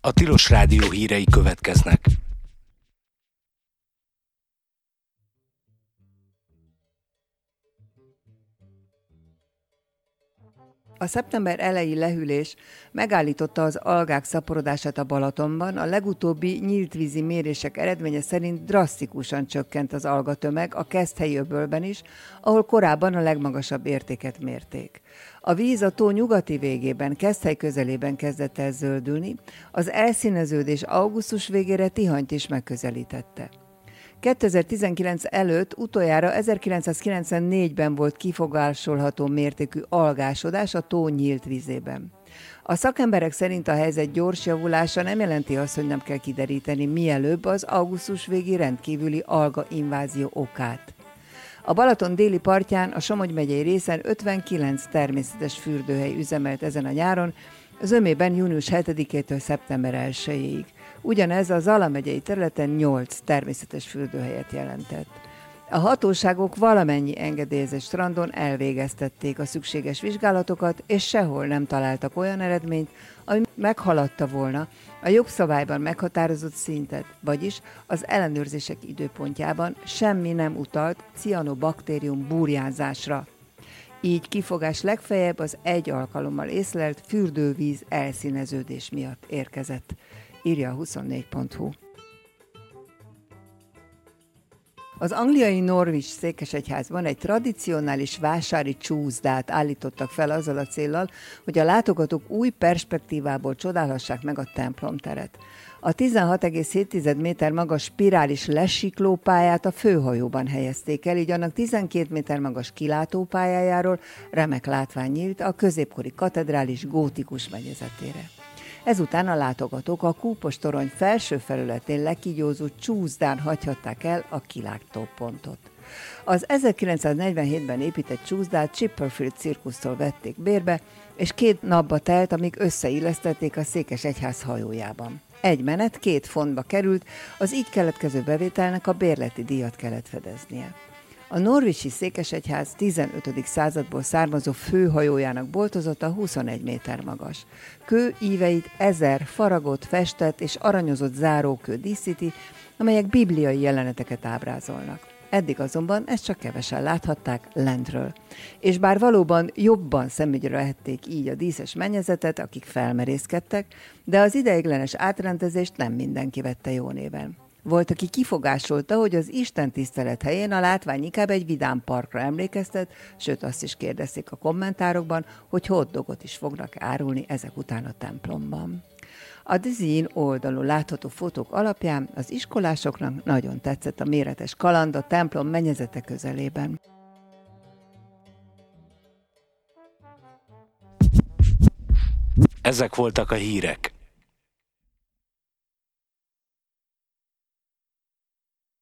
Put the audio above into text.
A Tilos Rádió hírei következnek. A szeptember elejé lehűlés megállította az algák szaporodását a Balatonban, a legutóbbi nyíltvízi mérések eredménye szerint drasztikusan csökkent az algatömeg a Keszthelyi öbölben is, ahol korábban a legmagasabb értéket mérték. A víz a tó nyugati végében, Keszthely közelében kezdett el zöldülni, az elszíneződés augusztus végére Tihanyt is megközelítette. 2019 előtt utoljára 1994-ben volt kifogásolható mértékű algásodás a tó nyílt vízében. A szakemberek szerint a helyzet gyors javulása nem jelenti azt, hogy nem kell kideríteni mielőbb az augusztus végi rendkívüli alga invázió okát. A Balaton déli partján, a Somogy megyei részen 59 természetes fürdőhely üzemelt ezen a nyáron, zömében június 7-től szeptember 1-ig. Ugyanez a Zala megyei területen 8 természetes fürdőhelyet jelentett. A hatóságok valamennyi engedélyezett strandon elvégeztették a szükséges vizsgálatokat, és sehol nem találtak olyan eredményt, ami meghaladta volna a jogszabályban meghatározott szintet, vagyis az ellenőrzések időpontjában semmi nem utalt cianobaktérium burjánzásra. Így kifogás legfeljebb az egy alkalommal észlelt fürdővíz elszíneződés miatt érkezett, írja a 24.hu. Az angliai Norwich székesegyházban egy tradicionális vásári csúszdát állítottak fel azzal a céllal, hogy a látogatók új perspektívából csodálhassák meg a templomteret. A 16,7 méter magas spirális lesiklópályát a főhajóban helyezték el, így annak 12 méter magas kilátópályájáról remek látvány nyílt a középkori katedrális gótikus mennyezetére. Ezután a látogatók a kúpos torony felső felületén lekígyózó csúszdán hagyhatták el a kilátópontot. Az 1947-ben épített csúszdát Chipperfield cirkusztól vették bérbe, és 2 napba telt, amíg összeillesztették a székesegyház hajójában. Egy menet 2 fontba került, az így keletkező bevételnek a bérleti díjat kellett fedeznie. A norwichi székesegyház 15. századból származó főhajójának boltozata 21 méter magas. Kő íveit 1000 faragott, festett és aranyozott zárókő díszíti, amelyek bibliai jeleneteket ábrázolnak. Eddig azonban ezt csak kevesen láthatták lentről. És bár valóban jobban szemügyre vehették így a díszes mennyezetet, akik felmerészkedtek, de az ideiglenes átrendezést nem mindenki vette jó néven. Volt, aki kifogásolta, hogy az istentisztelet helyén a látvány inkább egy vidám parkra emlékeztet, sőt azt is kérdezték a kommentárokban, hogy hotdogot is fognak árulni ezek után a templomban. A Dizzy oldalon látható fotók alapján az iskolásoknak nagyon tetszett a méretes kaland a templom mennyezete közelében. Ezek voltak a hírek.